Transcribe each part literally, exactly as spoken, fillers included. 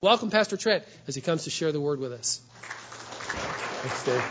Welcome Pastor Trent as he comes to share the word with us. Thanks, Dave.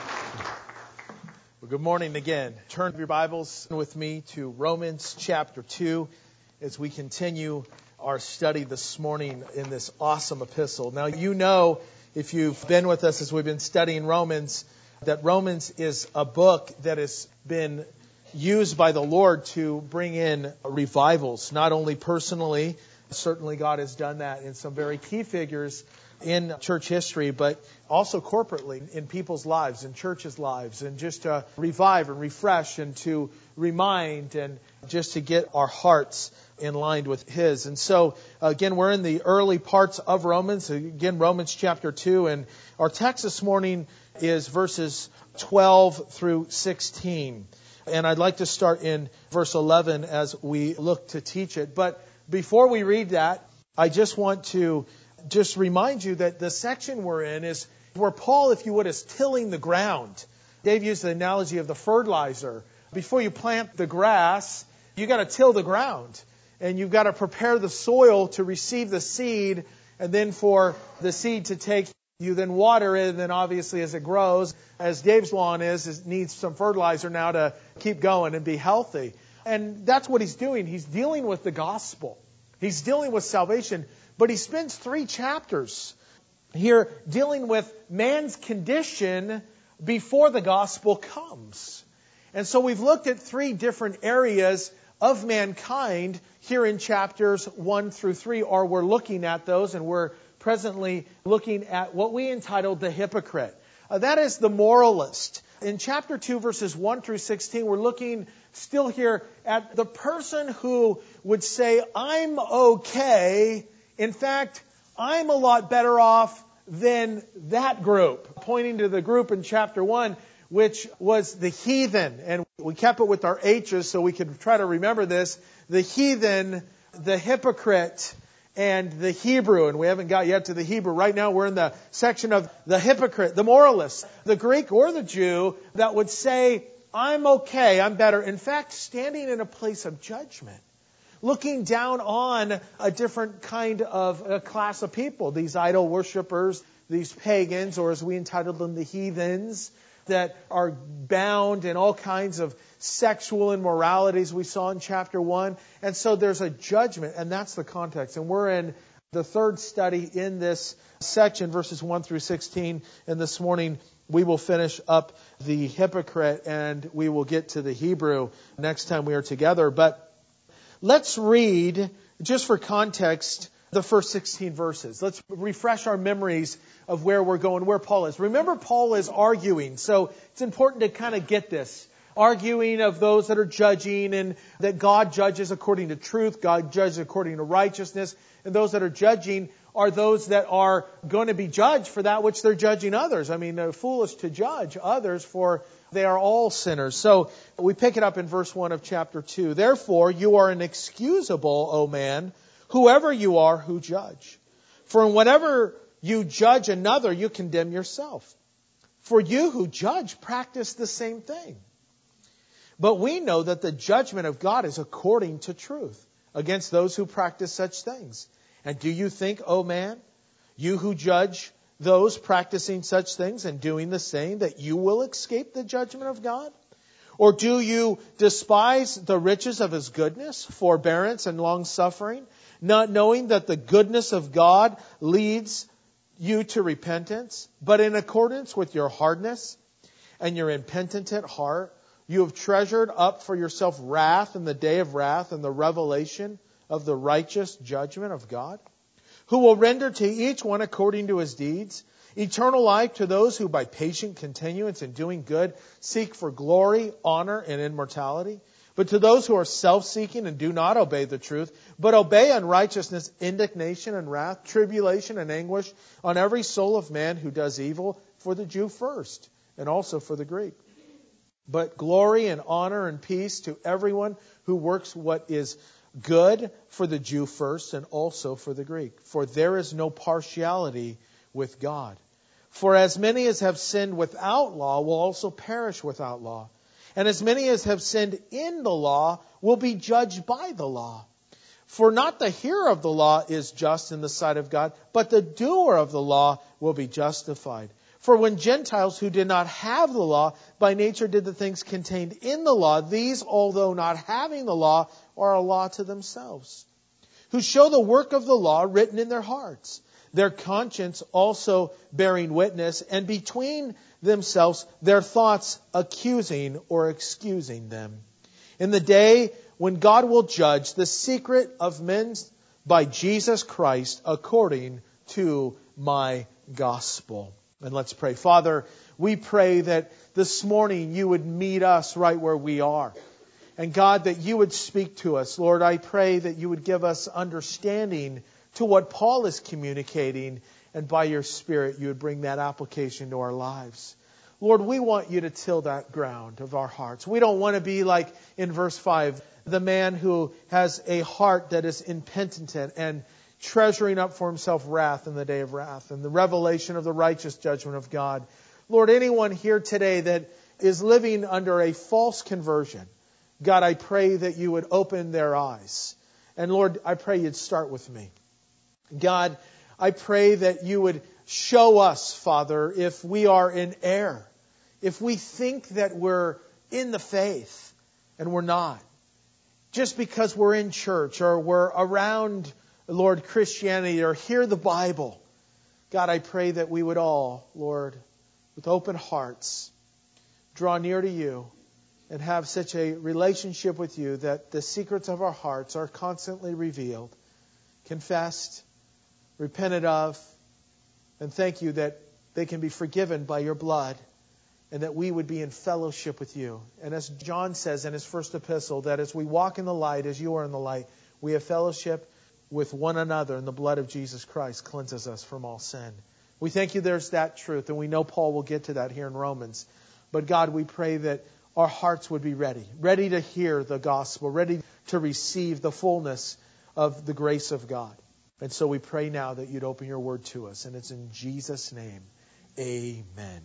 Well, good morning again. Turn your Bibles with me to Romans chapter two as we continue our study this morning in this awesome epistle. Now, you know, if you've been with us as we've been studying Romans, that Romans is a book that has been used by the Lord to bring in revivals, not only personally. Certainly God has done that in some very key figures in church history, but also corporately in people's lives, in churches' lives, and just to revive and refresh and to remind and just to get our hearts in line with His. And so, again, we're in the early parts of Romans, again, Romans chapter two, and our text this morning is verses twelve through sixteen. And I'd like to start in verse eleven as we look to teach it. But before we read that, I just want to just remind you that the section we're in is where Paul, if you would, is tilling the ground. Dave used the analogy of the fertilizer. Before you plant the grass, you got to till the ground. And you've got to prepare the soil to receive the seed, and then for the seed to take, you then water it, and then obviously as it grows, as Dave's lawn is, it needs some fertilizer now to keep going and be healthy. And that's what he's doing. He's dealing with the gospel. He's dealing with salvation. But he spends three chapters here dealing with man's condition before the gospel comes. And so we've looked at three different areas of mankind here in chapters one through three, or we're looking at those, and we're presently looking at what we entitled the hypocrite. Uh, that is the moralist. In chapter two, verses one through sixteen, we're looking still here at the person who would say, I'm okay. In fact, I'm a lot better off than that group. Pointing to the group in chapter one, which was the heathen. And we kept it with our H's so we could try to remember this. The heathen, the hypocrite, and the Hebrew. And we haven't got yet to the Hebrew. Right now we're in the section of the hypocrite, the moralist, the Greek or the Jew that would say, I'm okay, I'm better. In fact, standing in a place of judgment. Looking down on a different kind of a class of people. These idol worshippers, these pagans, or as we entitled them, the heathens, that are bound in all kinds of sexual immoralities we saw in chapter one. And so there's a judgment, and that's the context. And we're in the third study in this section, verses one through sixteen. And this morning we will finish up the hypocrite, and we will get to the Hebrew next time we are together. But let's read, just for context, the first sixteen verses. Let's refresh our memories of where we're going, where Paul is. Remember, Paul is arguing, so it's important to kind of get this. Arguing of those that are judging, and that God judges according to truth, God judges according to righteousness, and those that are judging are those that are going to be judged for that which they're judging others. I mean, they're foolish to judge others, for they are all sinners. So we pick it up in verse one of chapter two. Therefore, you are inexcusable, O man, whoever you are who judge. For whenever you judge another, you condemn yourself. For you who judge practice the same thing. But we know that the judgment of God is according to truth against those who practice such things. And do you think, O man, you who judge those practicing such things and doing the same, that you will escape the judgment of God? Or do you despise the riches of His goodness, forbearance, and long-suffering, not knowing that the goodness of God leads you to repentance? But in accordance with your hardness and your impenitent heart, you have treasured up for yourself wrath in the day of wrath and the revelation of the righteous judgment of God, who will render to each one according to his deeds, eternal life to those who by patient continuance in doing good seek for glory, honor, and immortality. But to those who are self-seeking and do not obey the truth, but obey unrighteousness, indignation and wrath, tribulation and anguish on every soul of man who does evil, for the Jew first, and also for the Greek. But glory and honor and peace to everyone who works what is good, for the Jew first and also for the Greek. For there is no partiality with God. For as many as have sinned without law will also perish without law. And as many as have sinned in the law will be judged by the law. For not the hearer of the law is just in the sight of God, but the doer of the law will be justified. For when Gentiles who did not have the law by nature did the things contained in the law, these, although not having the law, are a law to themselves, who show the work of the law written in their hearts, their conscience also bearing witness, and between themselves their thoughts accusing or excusing them. In the day when God will judge the secret of men by Jesus Christ according to my gospel. And let's pray. Father, we pray that this morning you would meet us right where we are. And God, that you would speak to us. Lord, I pray that you would give us understanding to what Paul is communicating. And by your Spirit, you would bring that application to our lives. Lord, we want you to till that ground of our hearts. We don't want to be like in verse five, the man who has a heart that is impenitent and treasuring up for himself wrath in the day of wrath and the revelation of the righteous judgment of God. Lord, anyone here today that is living under a false conversion, God, I pray that you would open their eyes. And Lord, I pray you'd start with me. God, I pray that you would show us, Father, if we are in error, if we think that we're in the faith and we're not, just because we're in church or we're around, Lord, Christianity or hear the Bible. God, I pray that we would all, Lord, with open hearts, draw near to you and have such a relationship with you that the secrets of our hearts are constantly revealed, confessed, repented of, and thank you that they can be forgiven by your blood and that we would be in fellowship with you. And as John says in his first epistle, that as we walk in the light, as you are in the light, we have fellowship with one another, and the blood of Jesus Christ cleanses us from all sin. We thank you there's that truth, and we know Paul will get to that here in Romans. But God, we pray that our hearts would be ready, ready to hear the gospel, ready to receive the fullness of the grace of God. And so we pray now that you'd open your word to us, and it's in Jesus' name, amen.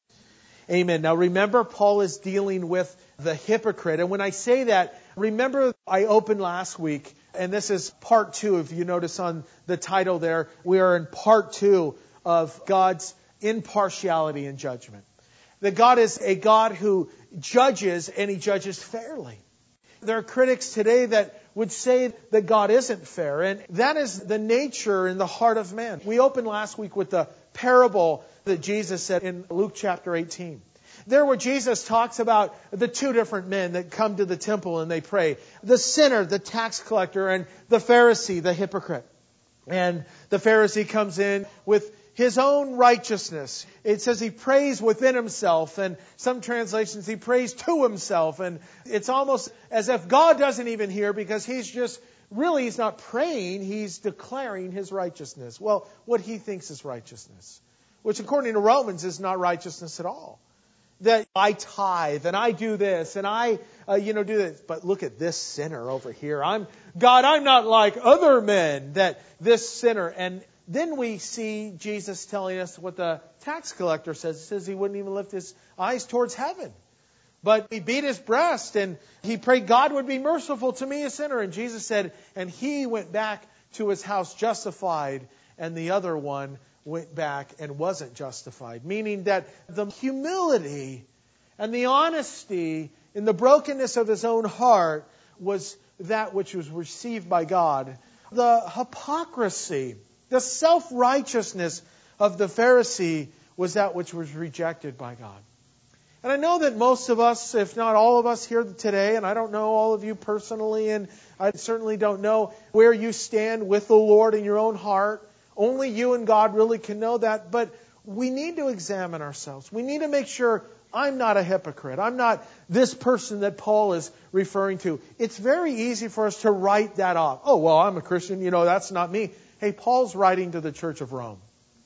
Amen. Now remember, Paul is dealing with the hypocrite. And when I say that, remember I opened last week, and this is part two. If you notice on the title there, we are in part two of God's impartiality and judgment. That God is a God who judges, and He judges fairly. There are critics today that would say that God isn't fair, and that is the nature in the heart of man. We opened last week with the parable that Jesus said in Luke chapter eighteen. There where Jesus talks about the two different men that come to the temple and they pray. The sinner, the tax collector, and the Pharisee, the hypocrite. And the Pharisee comes in with his own righteousness. It says he prays within himself, and some translations he prays to himself. And it's almost as if God doesn't even hear, because he's just, really he's not praying, he's declaring his righteousness. Well, what he thinks is righteousness, which according to Romans is not righteousness at all. That I tithe and I do this and I, uh, you know, do this. But look at this sinner over here. I'm God, I'm not like other men. That this sinner. And then we see Jesus telling us what the tax collector says. He says he wouldn't even lift his eyes towards heaven. But he beat his breast and he prayed God would be merciful to me, a sinner. And Jesus said, and he went back to his house justified, and the other one went back and wasn't justified. Meaning that the humility and the honesty in the brokenness of his own heart was that which was received by God. The hypocrisy, the self-righteousness of the Pharisee was that which was rejected by God. And I know that most of us, if not all of us here today, and I don't know all of you personally, and I certainly don't know where you stand with the Lord in your own heart. Only you and God really can know that. But we need to examine ourselves. We need to make sure I'm not a hypocrite. I'm not this person that Paul is referring to. It's very easy for us to write that off. Oh, well, I'm a Christian. You know, that's not me. Hey, Paul's writing to the Church of Rome.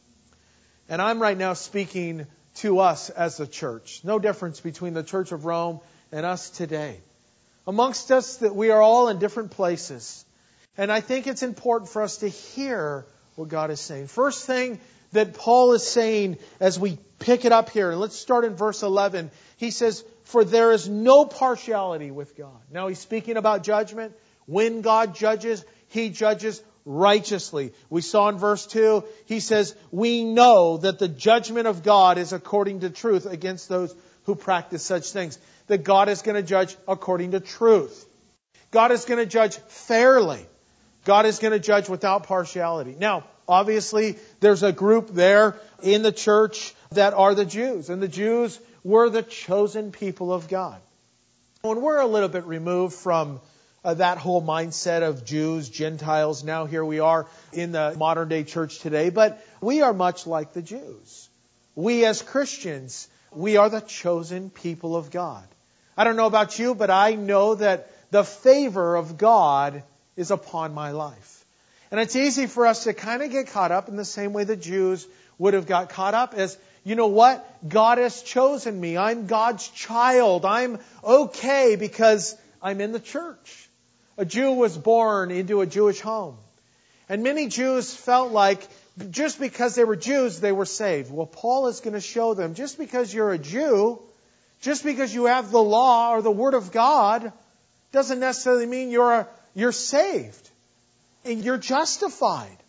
And I'm right now speaking to us as a church. No difference between the Church of Rome and us today. Amongst us, that we are all in different places. And I think it's important for us to hear what God is saying. First thing that Paul is saying as we pick it up here, and let's start in verse eleven. He says, for there is no partiality with God. Now he's speaking about judgment. When God judges, He judges righteously. We saw in verse two, he says, we know that the judgment of God is according to truth against those who practice such things. That God is going to judge according to truth. God is going to judge fairly. God is going to judge without partiality. Now, obviously, there's a group there in the church that are the Jews. And the Jews were the chosen people of God. When we're a little bit removed from uh, that whole mindset of Jews, Gentiles, now here we are in the modern day church today, but we are much like the Jews. We as Christians, we are the chosen people of God. I don't know about you, but I know that the favor of God is upon my life. And it's easy for us to kind of get caught up in the same way the Jews would have got caught up as, you know what? God has chosen me. I'm God's child. I'm okay because I'm in the church. A Jew was born into a Jewish home. And many Jews felt like just because they were Jews, they were saved. Well, Paul is going to show them just because you're a Jew, just because you have the law or the Word of God, doesn't necessarily mean you're a, you're saved. And you're justified.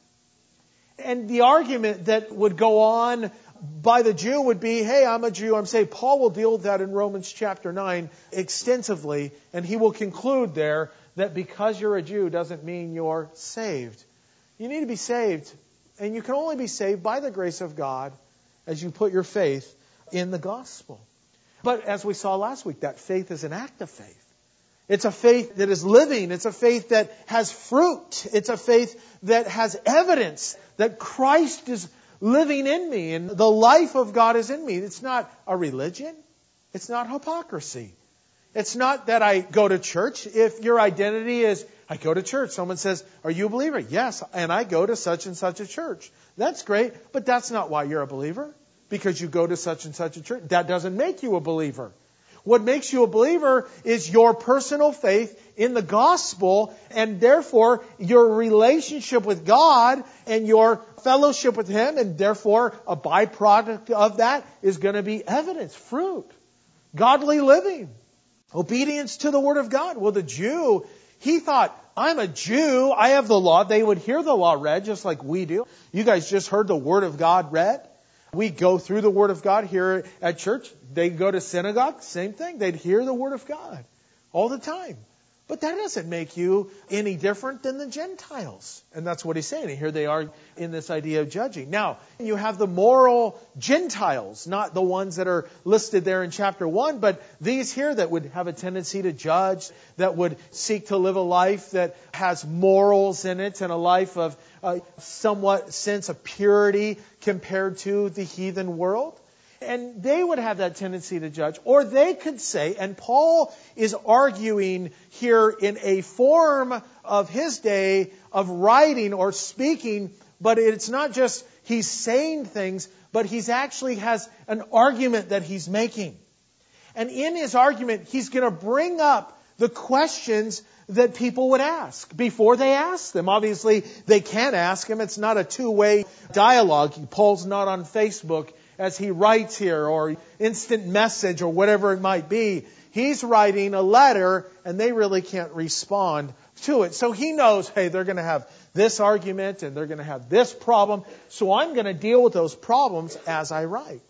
And the argument that would go on by the Jew would be, hey, I'm a Jew, I'm saved. Paul will deal with that in Romans chapter nine extensively, and he will conclude there that because you're a Jew doesn't mean you're saved. You need to be saved, and you can only be saved by the grace of God as you put your faith in the gospel. But as we saw last week, that faith is an act of faith. It's a faith that is living. It's a faith that has fruit. It's a faith that has evidence that Christ is living in me and the life of God is in me. It's not a religion. It's not hypocrisy. It's not that I go to church. If your identity is, I go to church. Someone says, are you a believer? Yes, and I go to such and such a church. That's great, but that's not why you're a believer. Because you go to such and such a church. That doesn't make you a believer. What makes you a believer is your personal faith in the gospel, and therefore your relationship with God and your fellowship with Him, and therefore a byproduct of that is going to be evidence, fruit, godly living, obedience to the Word of God. Well, the Jew, he thought, I'm a Jew, I have the law. They would hear the law read just like we do. You guys just heard the Word of God read. We go through the Word of God here at church. They go to synagogue, same thing. They'd hear the Word of God all the time. But that doesn't make you any different than the Gentiles. And that's what he's saying. And here they are in this idea of judging. Now, you have the moral Gentiles, not the ones that are listed there in chapter one, but these here that would have a tendency to judge, that would seek to live a life that has morals in it and a life of uh, somewhat sense of purity compared to the heathen world. And they would have that tendency to judge. Or they could say, and Paul is arguing here in a form of his day of writing or speaking, but it's not just he's saying things, but he's actually has an argument that he's making. And in his argument, he's going to bring up the questions that people would ask before they ask them. Obviously, they can't ask him. It's not a two-way dialogue. Paul's not on Facebook as he writes here, or instant message, or whatever it might be. He's writing a letter, and they really can't respond to it. So he knows, hey, they're going to have this argument, and they're going to have this problem, so I'm going to deal with those problems as I write.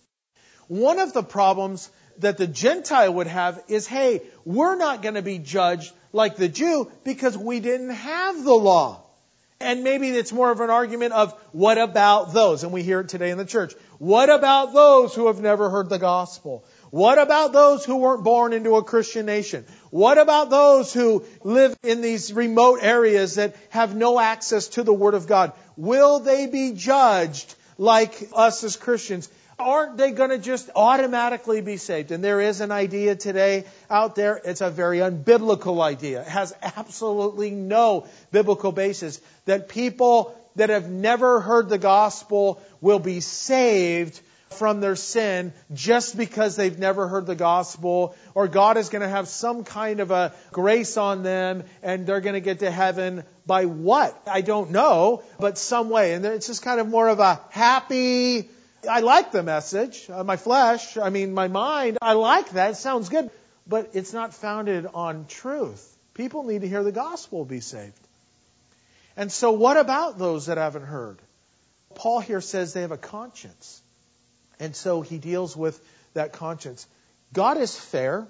One of the problems that the Gentile would have is, hey, we're not going to be judged like the Jew because we didn't have the law. And maybe it's more of an argument of, what about those? And we hear it today in the church. What about those who have never heard the gospel? What about those who weren't born into a Christian nation? What about those who live in these remote areas that have no access to the Word of God? Will they be judged like us as Christians? Aren't they going to just automatically be saved? And there is an idea today out there. It's a very unbiblical idea. It has absolutely no biblical basis. That people that have never heard the gospel will be saved from their sin just because they've never heard the gospel. Or God is going to have some kind of a grace on them and they're going to get to heaven by what? I don't know, but some way. And it's just kind of more of a happy... I like the message. Uh, my flesh, I mean, my mind, I like that. It sounds good. But it's not founded on truth. People need to hear the gospel be saved. And so what about those that haven't heard? Paul here says they have a conscience. And so he deals with that conscience. God is fair.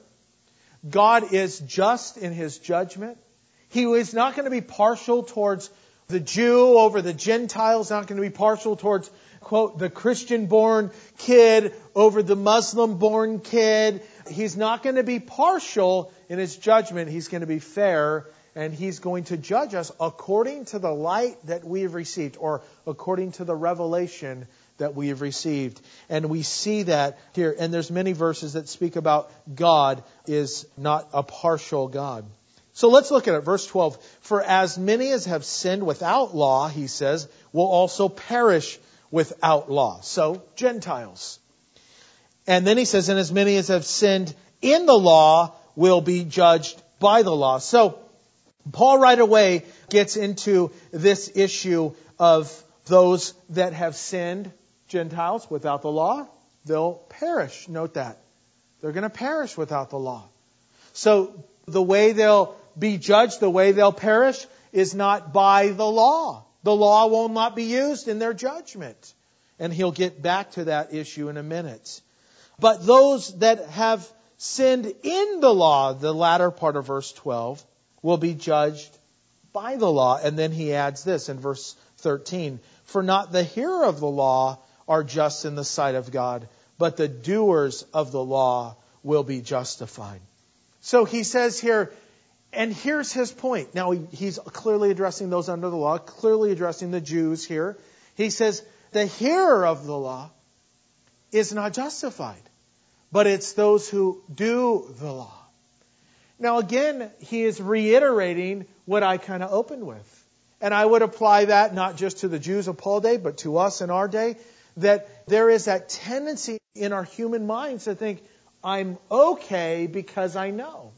God is just in His judgment. He is not going to be partial towards the Jew over the Gentiles, not going to be partial towards, quote, the Christian-born kid over the Muslim-born kid. He's not going to be partial in His judgment. He's going to be fair, and He's going to judge us according to the light that we have received, or according to the revelation that we have received. And we see that here. And there's many verses that speak about God is not a partial God. So let's look at it. Verse twelve. For as many as have sinned without law, he says, will also perish without law. So, Gentiles. And then he says, and as many as have sinned in the law will be judged by the law. So, Paul right away gets into this issue of those that have sinned, Gentiles, without the law, they'll perish. Note that. They're going to perish without the law. So, the way they'll be judged, the way they'll perish, is not by the law. The law will not be used in their judgment. And he'll get back to that issue in a minute. But those that have sinned in the law, the latter part of verse twelve, will be judged by the law. And then he adds this in verse thirteen. For not the hearer of the law are just in the sight of God, but the doers of the law will be justified. So he says here, and here's his point. Now, he's clearly addressing those under the law, clearly addressing the Jews here. He says, the hearer of the law is not justified, but it's those who do the law. Now, again, he is reiterating what I kind of opened with. And I would apply that not just to the Jews of Paul's day, but to us in our day, that there is that tendency in our human minds to think, I'm okay because I know.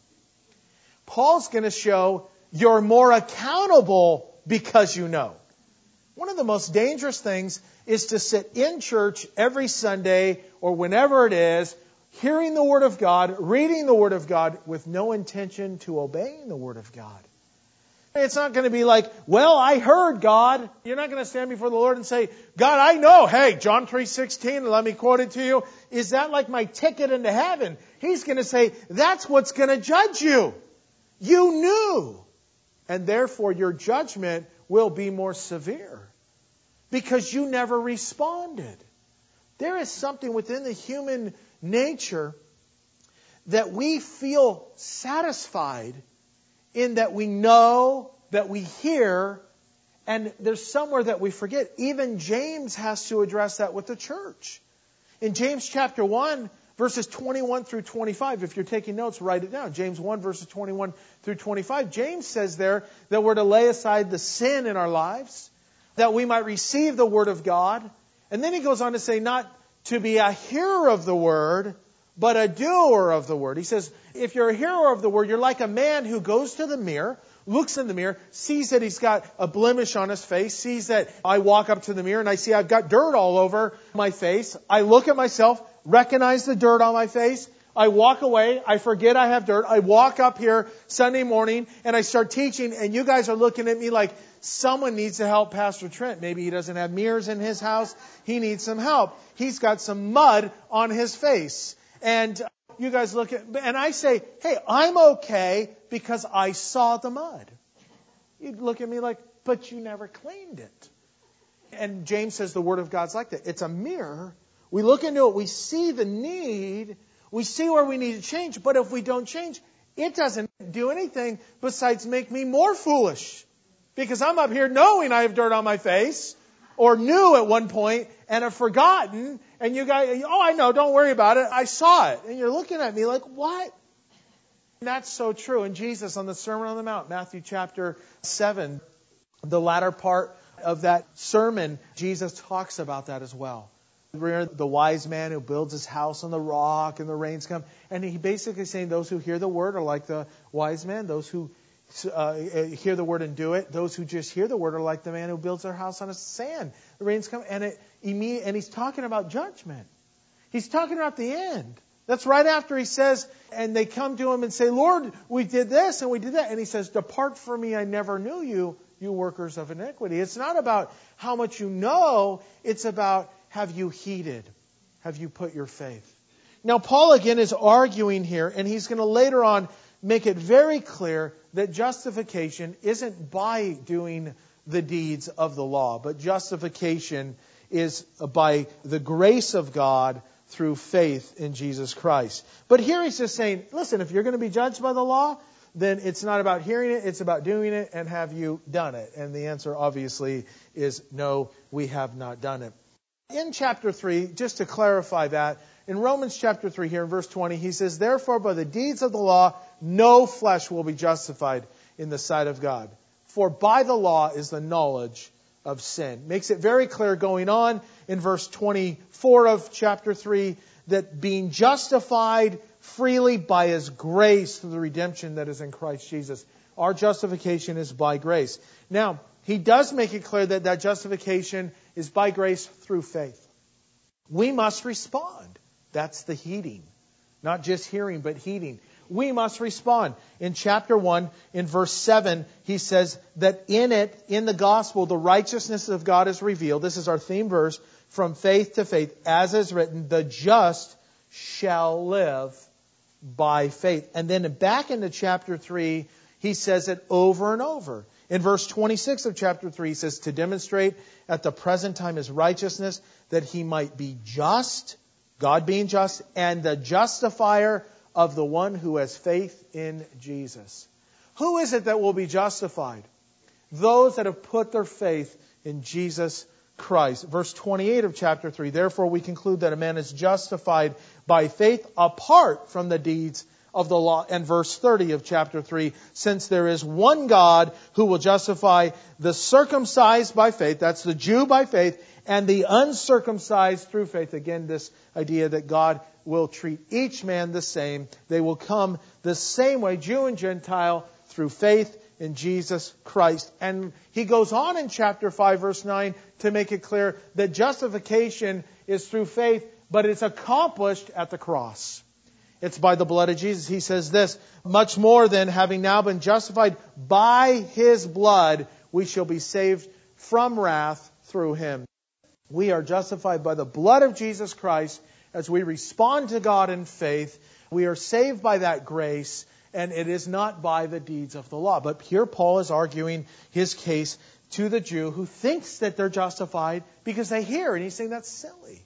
Paul's going to show you're more accountable because you know. One of the most dangerous things is to sit in church every Sunday or whenever it is, hearing the Word of God, reading the Word of God with no intention to obeying the Word of God. It's not going to be like, well, I heard God. You're not going to stand before the Lord and say, God, I know. Hey, John three sixteen, let me quote it to you. Is that like my ticket into heaven? He's going to say, that's what's going to judge you. You knew. And therefore your judgment will be more severe because you never responded. There is something within the human nature that we feel satisfied in that we know, that we hear, and there's somewhere that we forget. Even James has to address that with the church. In James chapter one, verses twenty-one through twenty-five, if you're taking notes, write it down. James one, verses twenty-one through twenty-five. James says there that we're to lay aside the sin in our lives, that we might receive the Word of God. And then he goes on to say not to be a hearer of the Word, but a doer of the Word. He says, if you're a hearer of the Word, you're like a man who goes to the mirror, looks in the mirror, sees that he's got a blemish on his face, sees that I walk up to the mirror and I see I've got dirt all over my face. I look at myself, recognize the dirt on my face. I walk away. I forget I have dirt. I walk up here Sunday morning and I start teaching, and you guys are looking at me like someone needs to help Pastor Trent. Maybe he doesn't have mirrors in his house. He needs some help. He's got some mud on his face. And you guys look at, and I say, hey, I'm okay because I saw the mud. You'd look at me like, but you never cleaned it. And James says the Word of God's like that. It's a mirror. We look into it. We see the need. We see where we need to change. But if we don't change, it doesn't do anything besides make me more foolish. Because I'm up here knowing I have dirt on my face, or knew at one point and have forgotten. And you guys, oh, I know, don't worry about it. I saw it. And you're looking at me like, what? And that's so true. And Jesus on the Sermon on the Mount, Matthew chapter seven, the latter part of that sermon, Jesus talks about that as well. We're the wise man who builds his house on the rock and the rains come. And he basically saying those who hear the word are like the wise man. Those who uh, hear the word and do it. Those who just hear the word are like the man who builds their house on a sand. The rains come and it immediately, and he's talking about judgment. He's talking about the end. That's right after he says, and they come to him and say, Lord, we did this and we did that. And he says, depart from me, I never knew you, you workers of iniquity. It's not about how much you know. It's about, have you heeded? Have you put your faith? Now, Paul again is arguing here, and he's going to later on make it very clear that justification isn't by doing the deeds of the law, but justification is by the grace of God through faith in Jesus Christ. But here he's just saying, listen, if you're going to be judged by the law, then it's not about hearing it, it's about doing it, and have you done it? And the answer obviously is no, we have not done it. In chapter three, just to clarify that, in Romans chapter three here in verse twenty, he says, therefore by the deeds of the law, no flesh will be justified in the sight of God. For by the law is the knowledge of sin. Makes it very clear going on in verse twenty-four of chapter three that being justified freely by His grace through the redemption that is in Christ Jesus. Our justification is by grace. Now, he does make it clear that that justification is by grace through faith. We must respond. That's the heeding. Not just hearing, but heeding. We must respond. In chapter one, in verse seven, he says that in it, in the gospel, the righteousness of God is revealed. This is our theme verse. From faith to faith, as is written, the just shall live by faith. And then back into chapter three, he says it over and over. In verse twenty-six of chapter three, he says, to demonstrate at the present time His righteousness, that He might be just, God being just, and the justifier of the one who has faith in Jesus. Who is it that will be justified? Those that have put their faith in Jesus Christ. Verse twenty-eight of chapter three, therefore we conclude that a man is justified by faith apart from the deeds of the law. And verse thirty of chapter three, since there is one God who will justify the circumcised by faith, that's the Jew by faith, and the uncircumcised through faith. Again, this idea that God will treat each man the same. They will come the same way, Jew and Gentile, through faith in Jesus Christ. And he goes on in chapter five, verse nine, to make it clear that justification is through faith, but it's accomplished at the cross. It's by the blood of Jesus. He says this, much more than having now been justified by His blood, we shall be saved from wrath through Him. We are justified by the blood of Jesus Christ as we respond to God in faith. We are saved by that grace, and it is not by the deeds of the law. But here Paul is arguing his case to the Jew who thinks that they're justified because they hear, and he's saying that's silly.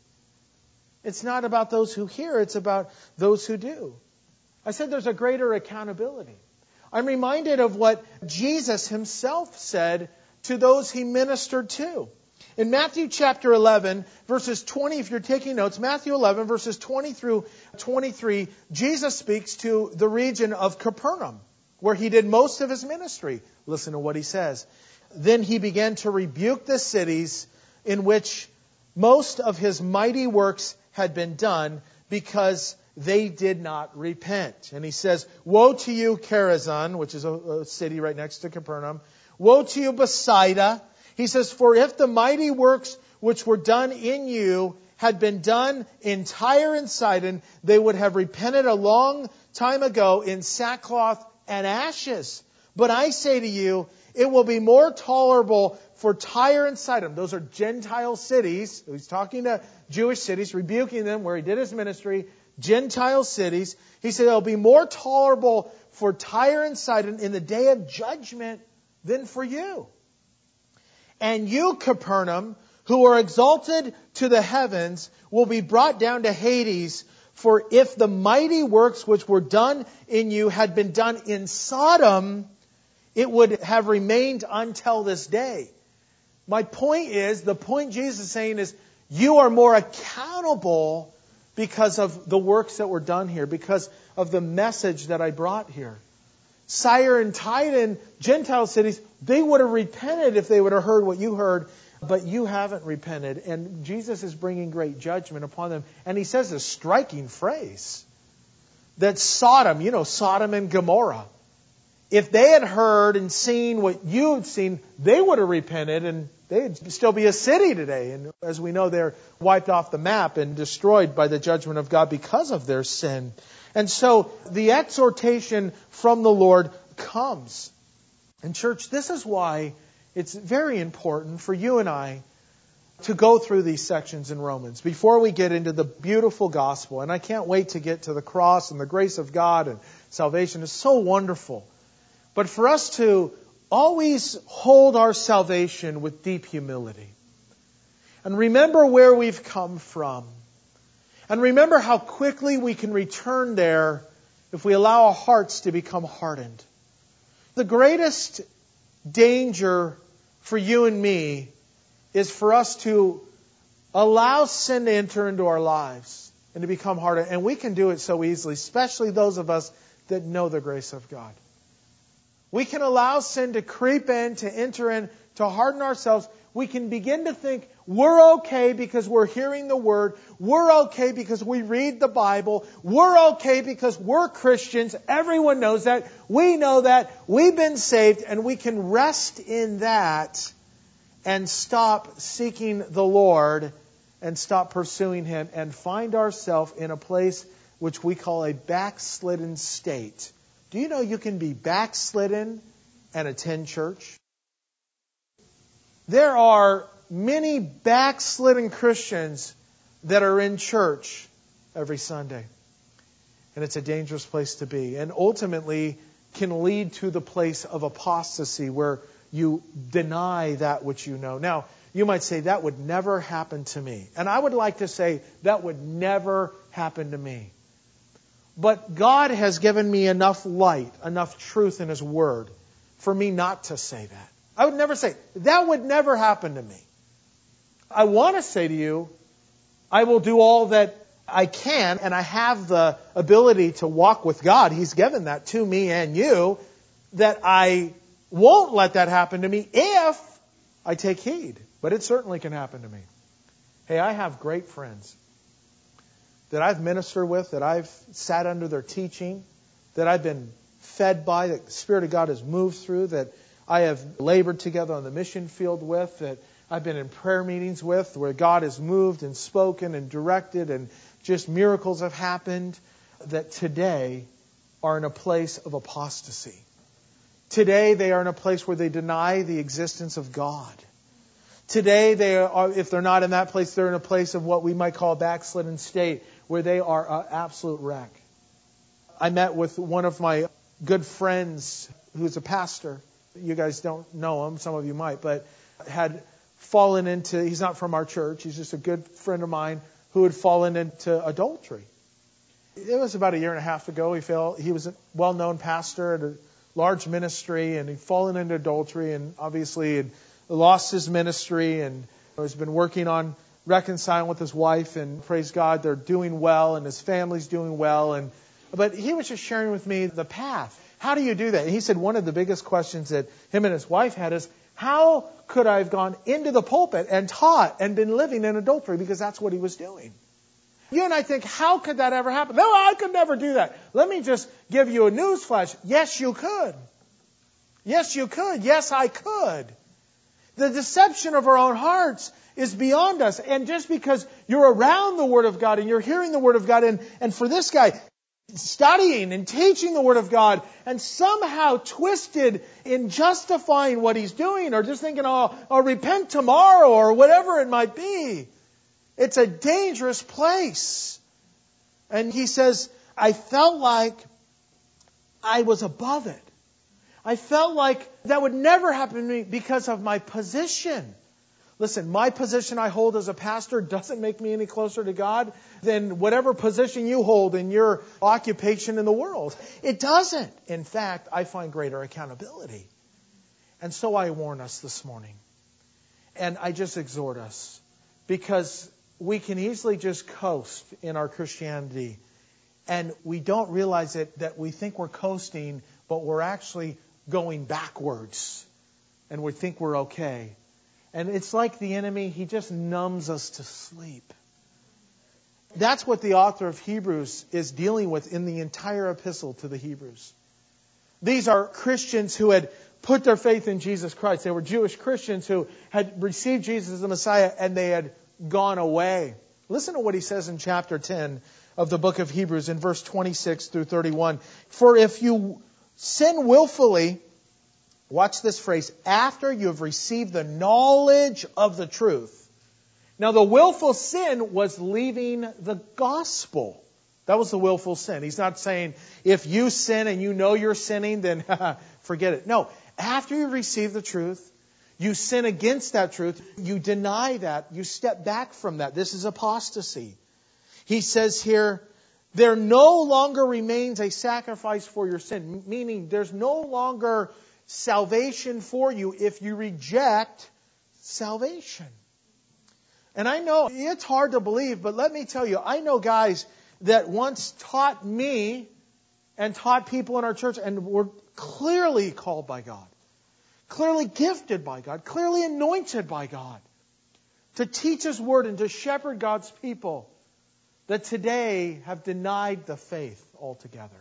It's not about those who hear, it's about those who do. I said there's a greater accountability. I'm reminded of what Jesus Himself said to those He ministered to. In Matthew chapter eleven, verses twenty, if you're taking notes, Matthew eleven, verses twenty through twenty-three, Jesus speaks to the region of Capernaum, where He did most of His ministry. Listen to what He says. Then He began to rebuke the cities in which most of His mighty works had been done, because they did not repent. And He says, woe to you, Chorazin, which is a, a city right next to Capernaum. Woe to you, Bethsaida. He says, for if the mighty works which were done in you had been done in Tyre and Sidon, they would have repented a long time ago in sackcloth and ashes. But I say to you, it will be more tolerable for Tyre and Sidon. Those are Gentile cities. He's talking to Jewish cities, rebuking them where He did His ministry. Gentile cities. He said it will be more tolerable for Tyre and Sidon in the day of judgment than for you. And you, Capernaum, who are exalted to the heavens, will be brought down to Hades. For if the mighty works which were done in you had been done in Sodom, it would have remained until this day. My point is, the point Jesus is saying is, you are more accountable because of the works that were done here, because of the message that I brought here. Tyre and Sidon, Gentile cities, they would have repented if they would have heard what you heard, but you haven't repented. And Jesus is bringing great judgment upon them. And He says a striking phrase, that Sodom, you know, Sodom and Gomorrah, if they had heard and seen what you had seen, they would have repented, and they'd still be a city today. And as we know, they're wiped off the map and destroyed by the judgment of God because of their sin. And so the exhortation from the Lord comes. And church, this is why it's very important for you and I to go through these sections in Romans before we get into the beautiful gospel. And I can't wait to get to the cross and the grace of God and salvation. It's so wonderful. But for us to always hold our salvation with deep humility. And remember where we've come from. And remember how quickly we can return there if we allow our hearts to become hardened. The greatest danger for you and me is for us to allow sin to enter into our lives and to become hardened. And we can do it so easily, especially those of us that know the grace of God. We can allow sin to creep in, to enter in, to harden ourselves. We can begin to think we're okay because we're hearing the Word. We're okay because we read the Bible. We're okay because we're Christians. Everyone knows that. We know that. We've been saved, and we can rest in that and stop seeking the Lord and stop pursuing Him and find ourselves in a place which we call a backslidden state. Do you know you can be backslidden and attend church? There are many backslidden Christians that are in church every Sunday. And it's a dangerous place to be. And ultimately can lead to the place of apostasy where you deny that which you know. Now, you might say that would never happen to me. And I would like to say that would never happen to me. But God has given me enough light, enough truth in His Word for me not to say that. I would never say, that would never happen to me. I want to say to you, I will do all that I can, and I have the ability to walk with God. He's given that to me and you, that I won't let that happen to me if I take heed. But it certainly can happen to me. Hey, I have great friends that I've ministered with, that I've sat under their teaching, that I've been fed by, that the Spirit of God has moved through, that I have labored together on the mission field with, that I've been in prayer meetings with, where God has moved and spoken and directed and just miracles have happened, that today are in a place of apostasy. Today they are in a place where they deny the existence of God. Today, they are, if they're not in that place, they're in a place of what we might call a backslidden state, where they are an absolute wreck. I met with one of my good friends who's a pastor. You guys don't know him, some of you might, but had fallen into, he's not from our church, he's just a good friend of mine who had fallen into adultery. It was about a year and a half ago. He fell, he was a well-known pastor at a large ministry, and he'd fallen into adultery, and obviously had lost his ministry, and has been working on reconciling with his wife, and praise God, they're doing well, and his family's doing well. And but he was just sharing with me the path. How do you do that? And he said one of the biggest questions that him and his wife had is, how could I have gone into the pulpit and taught and been living in adultery? Because that's what he was doing. You and I think, how could that ever happen? No, I could never do that. Let me just give you a news flash. Yes, you could. Yes, you could. Yes, I could. The deception of our own hearts is beyond us. And just because you're around the Word of God and you're hearing the Word of God, and, and for this guy, studying and teaching the Word of God, and somehow twisted in justifying what he's doing, or just thinking, oh, I'll repent tomorrow, or whatever it might be. It's a dangerous place. And he says, I felt like I was above it. I felt like that would never happen to me because of my position. Listen, my position I hold as a pastor doesn't make me any closer to God than whatever position you hold in your occupation in the world. It doesn't. In fact, I find greater accountability. And so I warn us this morning. And I just exhort us. Because we can easily just coast in our Christianity. And we don't realize it, that we think we're coasting, but we're actually going backwards, and we think we're okay. And it's like the enemy, he just numbs us to sleep. That's what the author of Hebrews is dealing with in the entire epistle to the Hebrews. These are Christians who had put their faith in Jesus Christ. They were Jewish Christians who had received Jesus as the Messiah, and they had gone away. Listen to what he says in chapter ten of the book of Hebrews in verse twenty-six through thirty-one. For if you sin willfully, Watch this phrase, after you have received the knowledge of the truth. Now the willful sin was leaving the gospel. That was the willful sin. He's not saying if you sin and you know you're sinning, then forget it. No, after you receive the truth, you sin against that truth, you deny that, you step back from that. This is apostasy. He says here, there no longer remains a sacrifice for your sin, meaning there's no longer salvation for you if you reject salvation. And I know it's hard to believe, but let me tell you, I know guys that once taught me and taught people in our church and were clearly called by God, clearly gifted by God, clearly anointed by God to teach His Word and to shepherd God's people, that today have denied the faith altogether.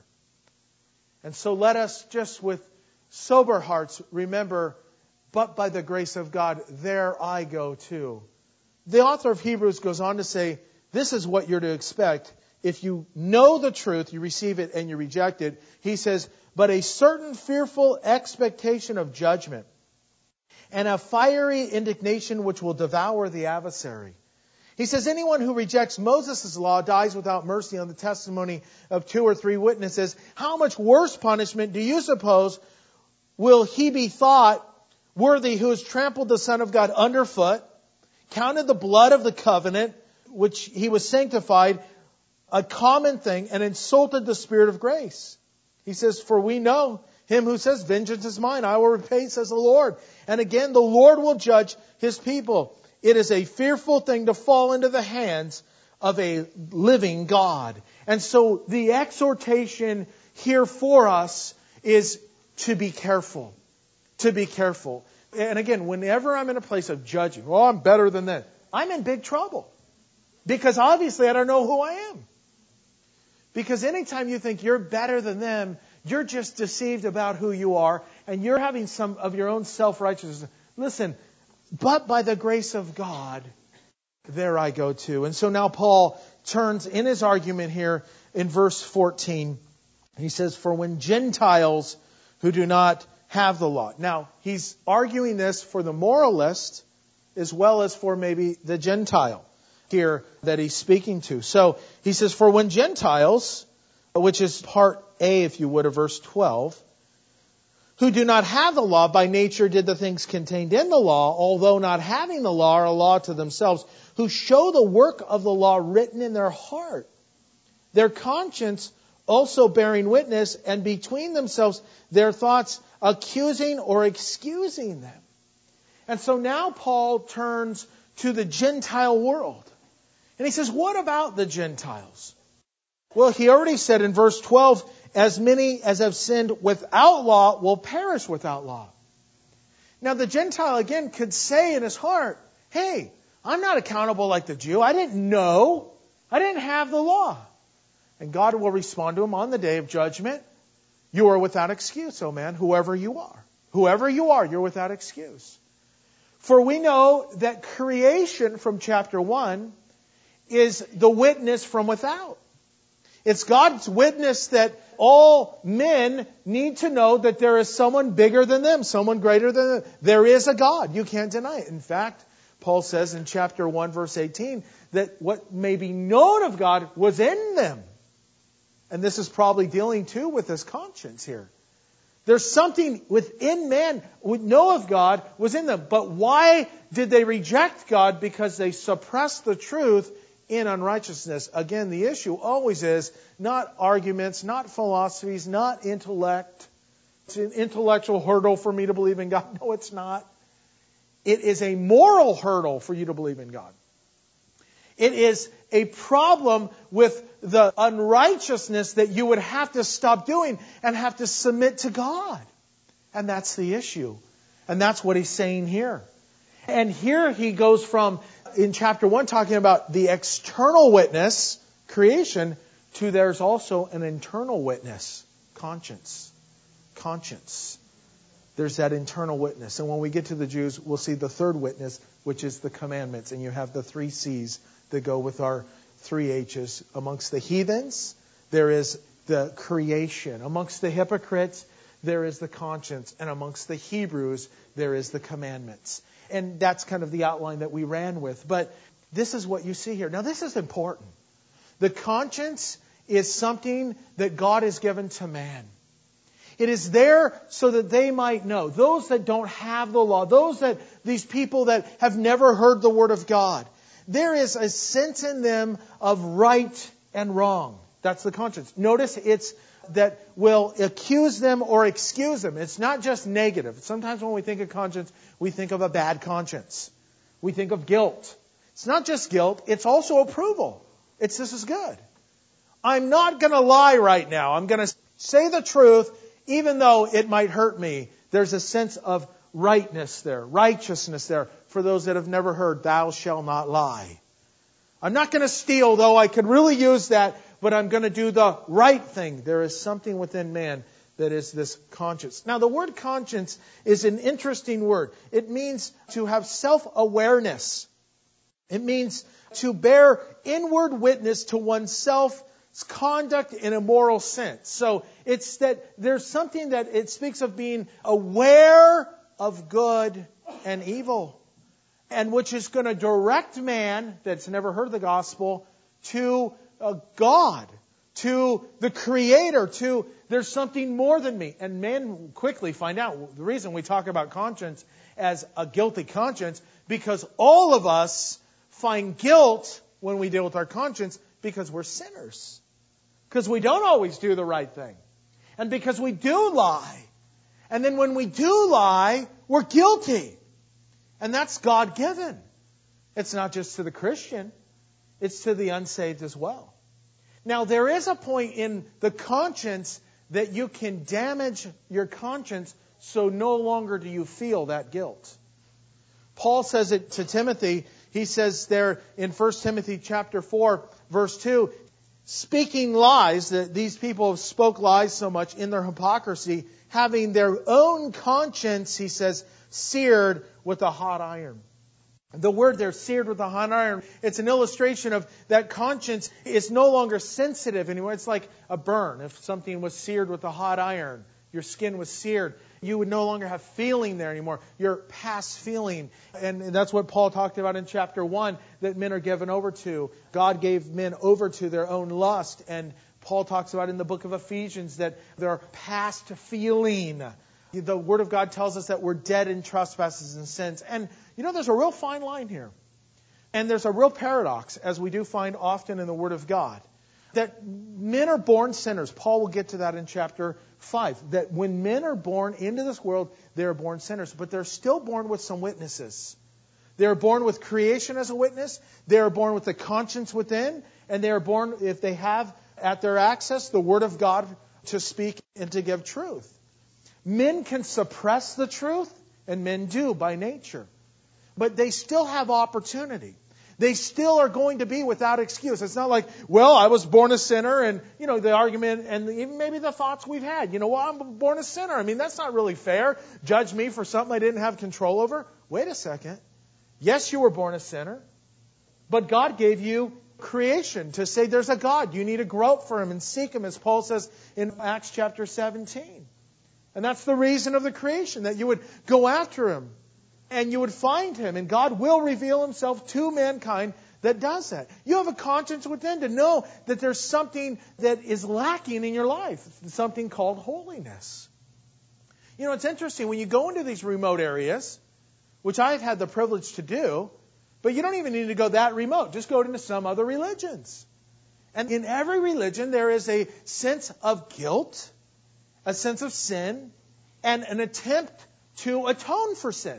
And so let us just with sober hearts remember, but by the grace of God, there I go too. The author of Hebrews goes on to say, this is what you're to expect. If you know the truth, you receive it and you reject it. He says, but a certain fearful expectation of judgment and a fiery indignation which will devour the adversary. He says, anyone who rejects Moses' law dies without mercy on the testimony of two or three witnesses. How much worse punishment do you suppose will he be thought worthy who has trampled the Son of God underfoot, counted the blood of the covenant, which he was sanctified, a common thing, and insulted the Spirit of grace? He says, for we know Him who says, vengeance is mine, I will repay, says the Lord. And again, the Lord will judge His people. It is a fearful thing to fall into the hands of a living God. And so the exhortation here for us is to be careful. To be careful. And again, whenever I'm in a place of judging, well, I'm better than that, I'm in big trouble. Because obviously I don't know who I am. Because anytime you think you're better than them, you're just deceived about who you are, and you're having some of your own self-righteousness. Listen, but by the grace of God, there I go too. And so now Paul turns in his argument here in verse fourteen. He says, for when Gentiles who do not have the law. Now, he's arguing this for the moralist as well as for maybe the Gentile here that he's speaking to. So he says, for when Gentiles, which is part A, if you would, of verse twelve, who do not have the law by nature did the things contained in the law, although not having the law are a law to themselves, who show the work of the law written in their heart, their conscience also bearing witness, and between themselves their thoughts accusing or excusing them. And so now Paul turns to the Gentile world. And he says, what about the Gentiles? Well, he already said in verse twelve, as many as have sinned without law will perish without law. Now the Gentile again could say in his heart, hey, I'm not accountable like the Jew. I didn't know. I didn't have the law. And God will respond to him on the day of judgment. You are without excuse, O man, whoever you are. Whoever you are, you're without excuse. For we know that creation from chapter one is the witness from without. It's God's witness that all men need to know that there is someone bigger than them, someone greater than them. There is a God. You can't deny it. In fact, Paul says in chapter one, verse eighteen, that what may be known of God was in them. And this is probably dealing too with his conscience here. There's something within man would know of God was in them. But why did they reject God? Because they suppressed the truth in unrighteousness. Again, the issue always is not arguments, not philosophies, not intellect. It's an intellectual hurdle for me to believe in God. No, it's not. It is a moral hurdle for you to believe in God. It is a problem with the unrighteousness that you would have to stop doing and have to submit to God. And that's the issue. And that's what he's saying here. And here he goes from, in chapter one, talking about the external witness, creation, to there's also an internal witness, conscience. Conscience. There's that internal witness. And when we get to the Jews, we'll see the third witness, which is the commandments. And you have the three C's that go with our three H's. Amongst the heathens, there is the creation. Amongst the hypocrites, there is the conscience, and amongst the Hebrews, there is the commandments. And that's kind of the outline that we ran with. But this is what you see here. Now, this is important. The conscience is something that God has given to man. It is there so that they might know. Those that don't have the law, those that, these people that have never heard the Word of God, there is a sense in them of right and wrong. That's the conscience. Notice it's that will accuse them or excuse them. It's not just negative. Sometimes when we think of conscience, we think of a bad conscience. We think of guilt. It's not just guilt, it's also approval. It's this is good. I'm not going to lie right now. I'm going to say the truth, even though it might hurt me. There's a sense of rightness there, righteousness there, for those that have never heard, thou shalt not lie. I'm not going to steal, though I could really use that, but I'm going to do the right thing. There is something within man that is this conscience. Now, the word conscience is an interesting word. It means to have self-awareness. It means to bear inward witness to oneself's conduct in a moral sense. So it's that there's something that it speaks of being aware of good and evil, and which is going to direct man that's never heard the gospel to uh, God, to the Creator, to there's something more than me. And men quickly find out the reason we talk about conscience as a guilty conscience, because all of us find guilt when we deal with our conscience because we're sinners. Because we don't always do the right thing. And because we do lie. And then when we do lie, we're guilty. And that's God-given. It's not just to the Christian. It's to the unsaved as well. Now, there is a point in the conscience that you can damage your conscience so no longer do you feel that guilt. Paul says it to Timothy. He says there in First Timothy chapter four, verse two, speaking lies, that these people have spoke lies so much in their hypocrisy, having their own conscience, he says, seared with a hot iron. The word there, seared with a hot iron, it's an illustration of that conscience is no longer sensitive anymore. It's like a burn. If something was seared with a hot iron, your skin was seared, you would no longer have feeling there anymore. You're past feeling. And that's what Paul talked about in chapter one, that men are given over to. God gave men over to their own lust. And Paul talks about in the book of Ephesians that they're past feeling. The Word of God tells us that we're dead in trespasses and sins. And, you know, there's a real fine line here. And there's a real paradox, as we do find often in the Word of God, that men are born sinners. Paul will get to that in chapter five. That when men are born into this world, they are born sinners. But they're still born with some witnesses. They are born with creation as a witness. They are born with the conscience within. And they are born, if they have at their access, the Word of God to speak and to give truth. Men can suppress the truth, and men do by nature. But they still have opportunity. They still are going to be without excuse. It's not like, well, I was born a sinner, and, you know, the argument, and even maybe the thoughts we've had, you know, well, I'm born a sinner. I mean, that's not really fair. Judge me for something I didn't have control over. Wait a second. Yes, you were born a sinner, but God gave you creation to say there's a God. You need to grope for Him and seek Him, as Paul says in Acts chapter seventeen. And that's the reason of the creation, that you would go after Him and you would find Him. And God will reveal Himself to mankind that does that. You have a conscience within to know that there's something that is lacking in your life, something called holiness. You know, it's interesting, when you go into these remote areas, which I've had the privilege to do, but you don't even need to go that remote. Just go into some other religions. And in every religion, there is a sense of guilt, a sense of sin, and an attempt to atone for sin.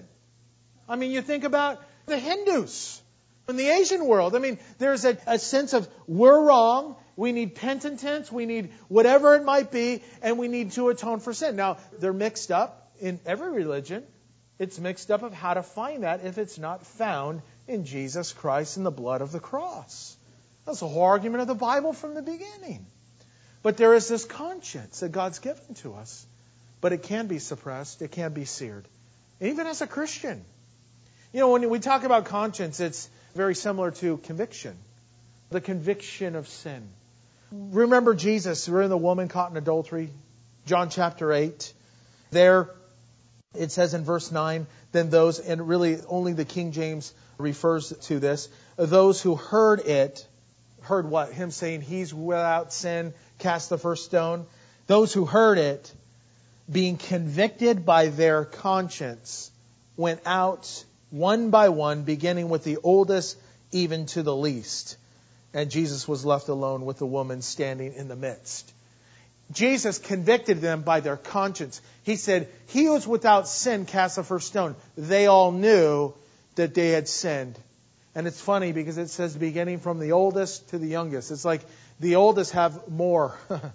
I mean, you think about the Hindus in the Asian world. I mean, there's a, a sense of we're wrong, we need penitence, we need whatever it might be, and we need to atone for sin. Now, they're mixed up in every religion. It's mixed up of how to find that if it's not found in Jesus Christ and the blood of the cross. That's the whole argument of the Bible from the beginning. But there is this conscience that God's given to us. But it can be suppressed. It can be seared. Even as a Christian. You know, when we talk about conscience, it's very similar to conviction. The conviction of sin. Remember Jesus, remember the woman caught in adultery? John chapter eight. There, it says in verse nine, then those, and really only the King James refers to this, those who heard it, heard what? Him saying he's without sin, cast the first stone. Those who heard it, being convicted by their conscience, went out one by one, beginning with the oldest even to the least. And Jesus was left alone with the woman standing in the midst. Jesus convicted them by their conscience. He said, he who is without sin cast the first stone. They all knew that they had sinned. And it's funny because it says beginning from the oldest to the youngest. It's like the oldest have more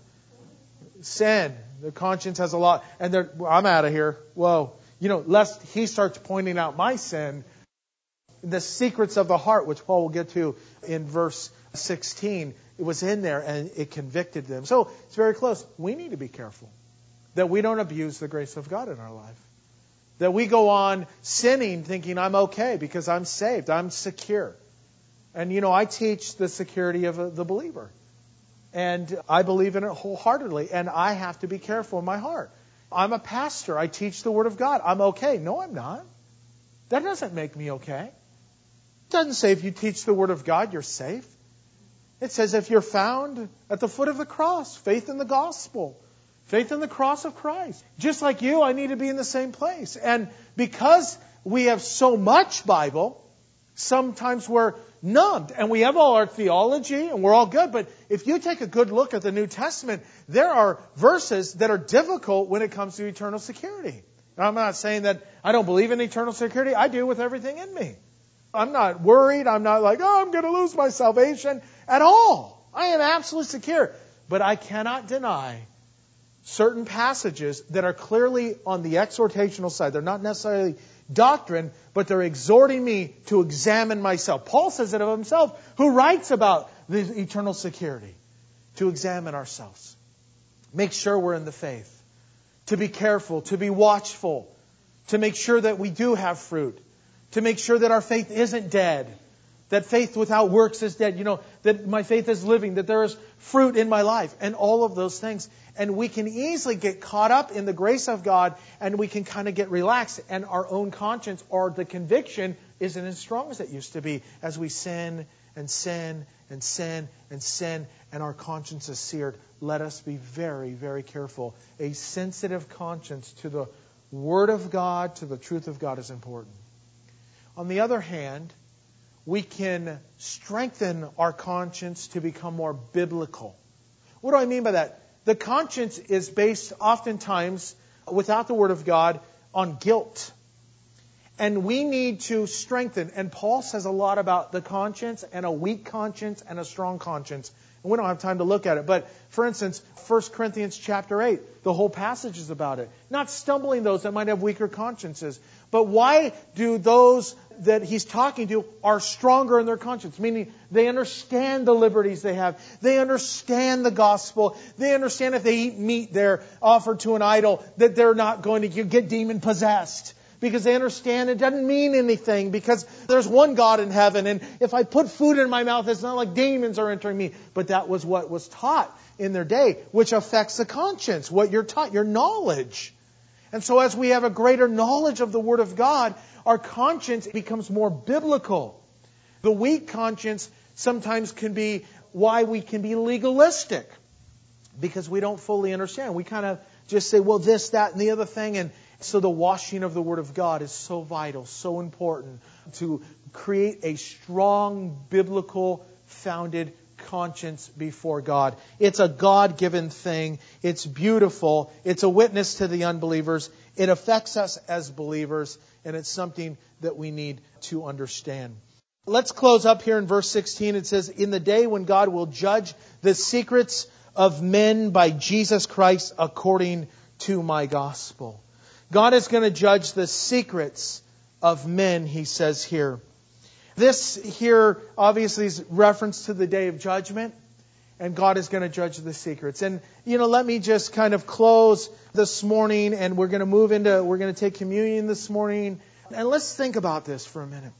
sin. Their conscience has a lot. And they're, I'm out of here. Whoa. You know, lest he starts pointing out my sin, the secrets of the heart, which Paul will get to in verse sixteen, it was in there and it convicted them. So it's very close. We need to be careful that we don't abuse the grace of God in our life. That we go on sinning thinking I'm okay because I'm saved, I'm secure. And you know, I teach the security of the believer. And I believe in it wholeheartedly. And I have to be careful in my heart. I'm a pastor. I teach the Word of God. I'm okay. No, I'm not. That doesn't make me okay. It doesn't say if you teach the Word of God, you're safe. It says if you're found at the foot of the cross, faith in the gospel, faith in the cross of Christ. Just like you, I need to be in the same place. And because we have so much Bible, sometimes we're numbed. And we have all our theology and we're all good. But if you take a good look at the New Testament, there are verses that are difficult when it comes to eternal security. Now, I'm not saying that I don't believe in eternal security. I do with everything in me. I'm not worried. I'm not like, oh, I'm going to lose my salvation at all. I am absolutely secure. But I cannot deny certain passages that are clearly on the exhortational side. They're not necessarily doctrine, but they're exhorting me to examine myself. Paul says it of himself, who writes about the eternal security, to examine ourselves. Make sure we're in the faith. To be careful, to be watchful, to make sure that we do have fruit, to make sure that our faith isn't dead, that faith without works is dead, you know, that my faith is living, that there is fruit in my life, and all of those things. And we can easily get caught up in the grace of God, and we can kind of get relaxed, and our own conscience or the conviction isn't as strong as it used to be as we sin and sin and sin and sin, and our conscience is seared. Let us be very, very careful. A sensitive conscience to the Word of God, to the truth of God is important. On the other hand, we can strengthen our conscience to become more biblical. What do I mean by that? The conscience is based oftentimes, without the Word of God, on guilt. And we need to strengthen. And Paul says a lot about the conscience and a weak conscience and a strong conscience. And we don't have time to look at it. But for instance, First Corinthians chapter eight, the whole passage is about it. Not stumbling those that might have weaker consciences. But why do those that he's talking to are stronger in their conscience? Meaning they understand the liberties they have. They understand the gospel. They understand if they eat meat they're offered to an idol, that they're not going to get demon possessed. Because they understand it doesn't mean anything. Because there's one God in heaven. And if I put food in my mouth, it's not like demons are entering me. But that was what was taught in their day, which affects the conscience. What you're taught, your knowledge. And so as we have a greater knowledge of the Word of God, our conscience becomes more biblical. The weak conscience sometimes can be why we can be legalistic. Because we don't fully understand. We kind of just say, well, this, that, and the other thing. And so the washing of the Word of God is so vital, so important to create a strong, biblical, founded conscience before God. It's a God-given thing. It's beautiful. It's a witness to the unbelievers. It affects us as believers, and it's something that we need to understand. Let's close up here in verse sixteen. It says, in the day when God will judge the secrets of men by Jesus Christ according to my gospel. God is going to judge the secrets of men, he says here. This here obviously is reference to the day of judgment, and God is going to judge the secrets. And, you know, let me just kind of close this morning, and we're going to move into, we're going to take communion this morning. And let's think about this for a minute.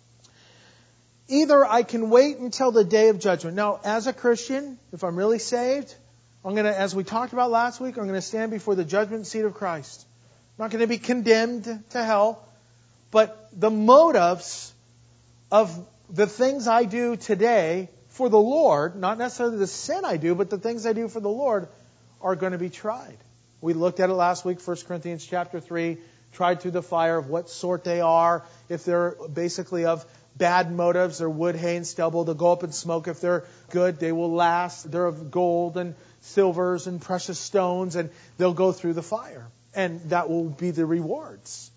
Either I can wait until the day of judgment. Now, as a Christian, if I'm really saved, I'm going to, as we talked about last week, I'm going to stand before the judgment seat of Christ. I'm not going to be condemned to hell. But the motives of the things I do today for the Lord, not necessarily the sin I do, but the things I do for the Lord, are going to be tried. We looked at it last week, First Corinthians chapter three, tried through the fire of what sort they are. If they're basically of bad motives, they're wood, hay, and stubble. They'll go up in smoke. If they're good, they will last. They're of gold and silvers and precious stones, and they'll go through the fire. And that will be the rewards.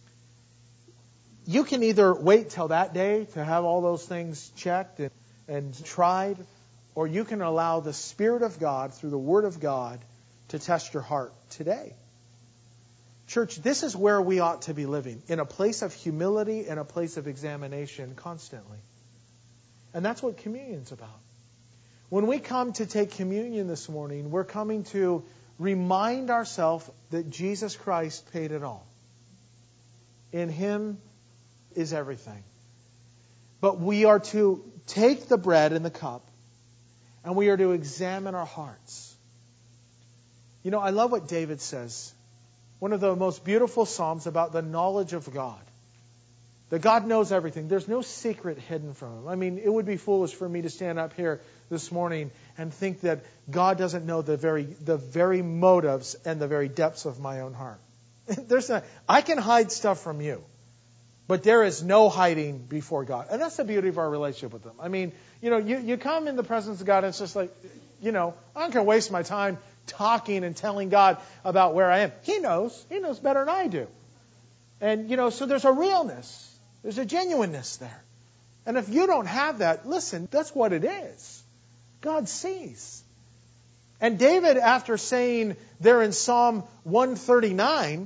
You can either wait till that day to have all those things checked and, and tried, or you can allow the Spirit of God, through the Word of God, to test your heart today. Church, this is where we ought to be living, in a place of humility and a place of examination constantly. And that's what communion's about. When we come to take communion this morning, we're coming to remind ourselves that Jesus Christ paid it all. In Him is everything. But we are to take the bread and the cup, and we are to examine our hearts. You know, I love what David says. One of the most beautiful Psalms about the knowledge of God. That God knows everything. There's no secret hidden from Him. I mean, it would be foolish for me to stand up here this morning and think that God doesn't know the very the very motives and the very depths of my own heart. There's not, I can hide stuff from you, but there is no hiding before God. And that's the beauty of our relationship with Him. I mean, you know, you, you come in the presence of God and it's just like, you know, I'm not going to waste my time talking and telling God about where I am. He knows. He knows better than I do. And, you know, so there's a realness. There's a genuineness there. And if you don't have that, listen, that's what it is. God sees. And David, after saying there in Psalm one thirty-nine,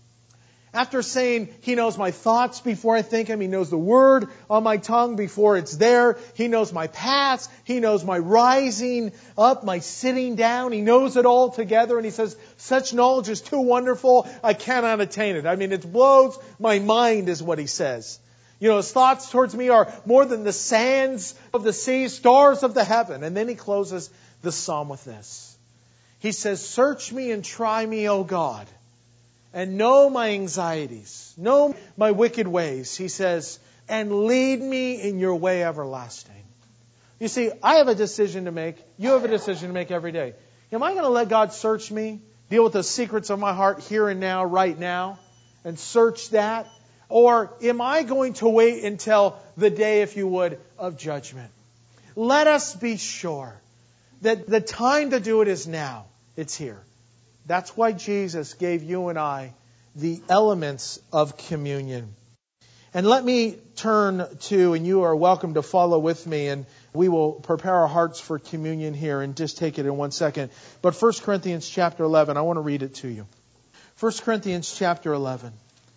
after saying He knows my thoughts before I think them, He knows the word on my tongue before it's there, He knows my paths, He knows my rising up, my sitting down, He knows it all together, and He says, such knowledge is too wonderful, I cannot attain it. I mean, it blows my mind, is what He says. You know, His thoughts towards me are more than the sands of the sea, stars of the heaven. And then He closes the psalm with this. He says, search me and try me, O God, and know my anxieties, know my wicked ways. He says, and lead me in your way everlasting. You see, I have a decision to make. You have a decision to make every day. Am I going to let God search me, deal with the secrets of my heart here and now, right now, and search that? Or am I going to wait until the day, if you would, of judgment? Let us be sure that the time to do it is now. It's here. That's why Jesus gave you and I the elements of communion. And let me turn to, and you are welcome to follow with me, and we will prepare our hearts for communion here and just take it in one second. But First Corinthians chapter eleven, I want to read it to you. First Corinthians chapter eleven.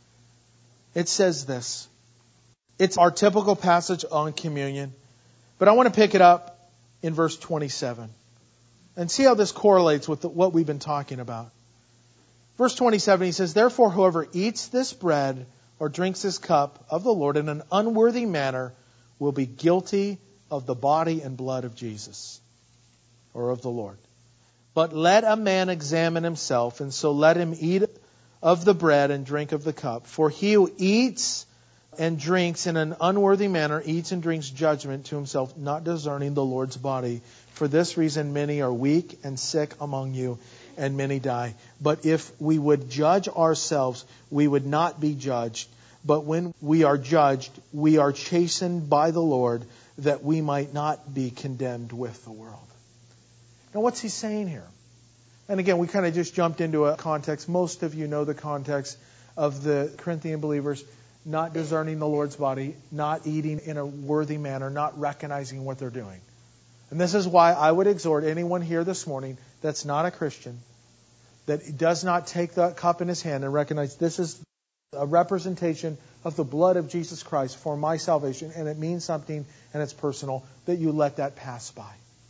It says this. It's our typical passage on communion, but I want to pick it up in verse twenty-seven and see how this correlates with the, what we've been talking about. Verse twenty-seven, he says, therefore whoever eats this bread or drinks this cup of the Lord in an unworthy manner will be guilty of the body and blood of Jesus, or of the Lord. But let a man examine himself, and so let him eat of the bread and drink of the cup. For he who eats and drinks in an unworthy manner eats and drinks judgment to himself, not discerning the Lord's body. For this reason many are weak and sick among you, and many die. But if we would judge ourselves, we would not be judged. But when we are judged, we are chastened by the Lord, that we might not be condemned with the world. Now what's he saying here? And again, we kind of just jumped into a context. Most of you know the context of the Corinthian believers not discerning the Lord's body, not eating in a worthy manner, not recognizing what they're doing. And this is why I would exhort anyone here this morning that's not a Christian, that does not take the cup in his hand and recognize this is a representation of the blood of Jesus Christ for my salvation, and it means something and it's personal, that you let that pass by.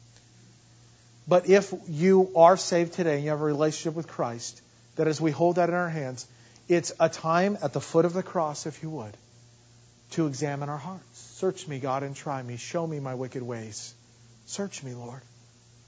But if you are saved today and you have a relationship with Christ, that as we hold that in our hands, it's a time at the foot of the cross, if you would, to examine our hearts. Search me, God, and try me. Show me my wicked ways. Search me, Lord.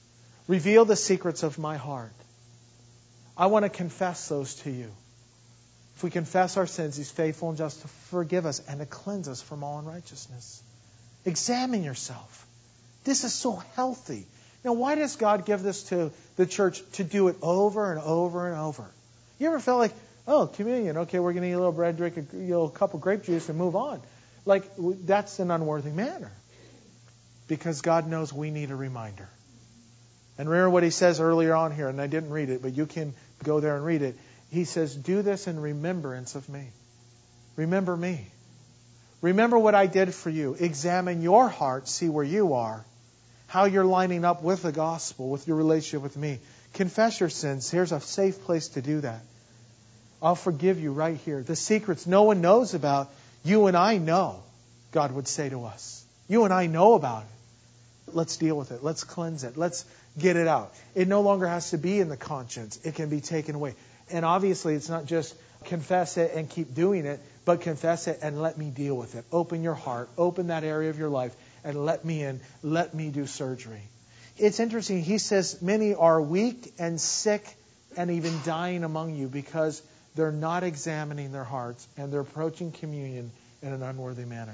Reveal the secrets of my heart. I want to confess those to you. If we confess our sins, He's faithful and just to forgive us and to cleanse us from all unrighteousness. Examine yourself. This is so healthy. Now, why does God give this to the church to do it over and over and over? You ever felt like, oh, communion, okay, we're going to eat a little bread, drink a you know, cup of grape juice, and move on? Like, that's an unworthy manner. Because God knows we need a reminder. And remember what He says earlier on here, and I didn't read it, but you can go there and read it. He says, do this in remembrance of me. Remember me. Remember what I did for you. Examine your heart, see where you are, how you're lining up with the gospel, with your relationship with me. Confess your sins. Here's a safe place to do that. I'll forgive you right here. The secrets no one knows about, you and I know, God would say to us. You and I know about it. Let's deal with it. Let's cleanse it. Let's get it out. It no longer has to be in the conscience. It can be taken away. And obviously, it's not just confess it and keep doing it, but confess it and let me deal with it. Open your heart. Open that area of your life and let me in. Let me do surgery. It's interesting. He says many are weak and sick and even dying among you because they're not examining their hearts and they're approaching communion in an unworthy manner.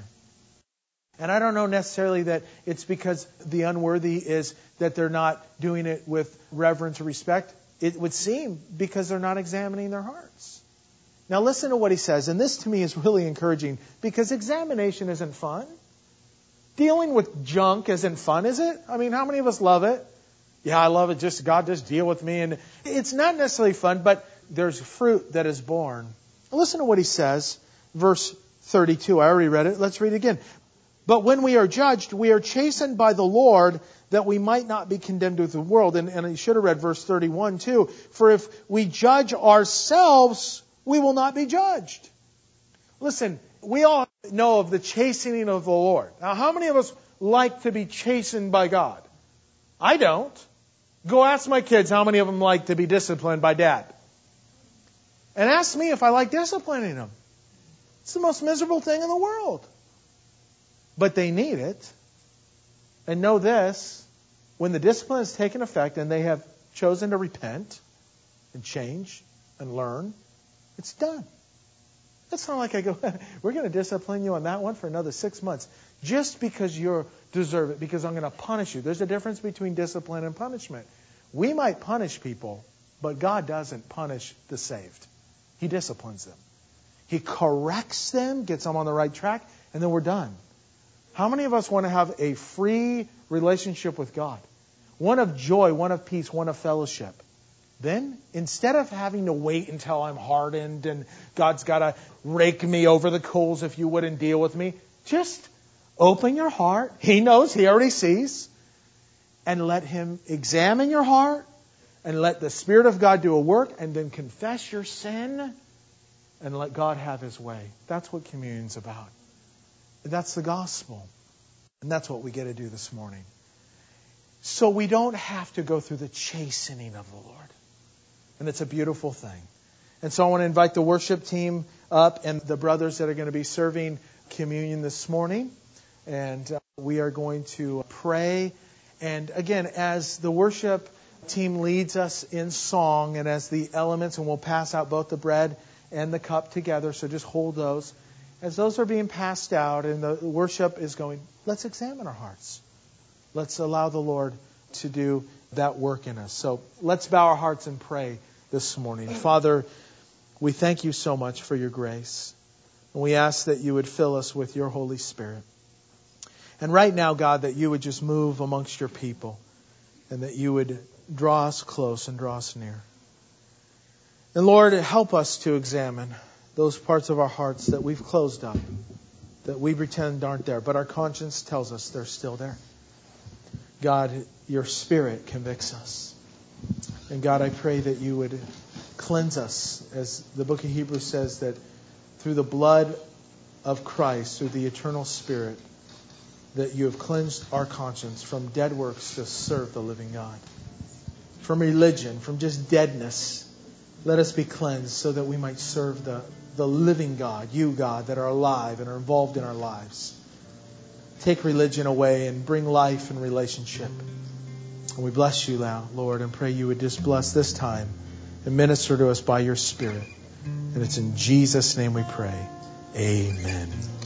And I don't know necessarily that it's because the unworthy is that they're not doing it with reverence or respect. It would seem because they're not examining their hearts. Now listen to what he says, and this to me is really encouraging because examination isn't fun. Dealing with junk isn't fun, is it? I mean, how many of us love it? Yeah, I love it. Just God, just deal with me. And it's not necessarily fun, but there's fruit that is born. Listen to what he says, verse thirty-two. I already read it. Let's read it again. But when we are judged, we are chastened by the Lord, that we might not be condemned with the world. And, and you should have read verse thirty-one too. For if we judge ourselves, we will not be judged. Listen, we all know of the chastening of the Lord. Now, how many of us like to be chastened by God? I don't. Go ask my kids how many of them like to be disciplined by Dad. And ask me if I like disciplining them. It's the most miserable thing in the world. But they need it. And know this, when the discipline has taken effect and they have chosen to repent and change and learn, it's done. It's not like I go, we're going to discipline you on that one for another six months. Just because you deserve it, because I'm going to punish you. There's a difference between discipline and punishment. We might punish people, but God doesn't punish the saved. He disciplines them. He corrects them, gets them on the right track, and then we're done. How many of us want to have a free relationship with God? One of joy, one of peace, one of fellowship. Then, instead of having to wait until I'm hardened and God's got to rake me over the coals if you wouldn't deal with me, just open your heart. He knows, He already sees. And let Him examine your heart and let the Spirit of God do a work and then confess your sin and let God have His way. That's what communion's about. That's the gospel. And that's what we get to do this morning. So we don't have to go through the chastening of the Lord. And it's a beautiful thing. And so I want to invite the worship team up and the brothers that are going to be serving communion this morning. And uh, we are going to pray. And again, as the worship team leads us in song and as the elements, and we'll pass out both the bread and the cup together, so just hold those. As those are being passed out and the worship is going, let's examine our hearts. Let's allow the Lord to do that work in us. So let's bow our hearts and pray this morning. Father, we thank you so much for your grace. And we ask that you would fill us with your Holy Spirit. And right now, God, that you would just move amongst your people and that you would draw us close and draw us near. And Lord, help us to examine those parts of our hearts that we've closed up, that we pretend aren't there, but our conscience tells us they're still there. God, your Spirit convicts us. And God, I pray that you would cleanse us, as the book of Hebrews says, that through the blood of Christ, through the eternal Spirit, that you have cleansed our conscience from dead works to serve the living God. From religion, from just deadness, let us be cleansed so that we might serve the, the living God, you, God, that are alive and are involved in our lives. Take religion away and bring life and relationship. And we bless you now, Lord, and pray you would just bless this time and minister to us by your Spirit. And it's in Jesus' name we pray. Amen.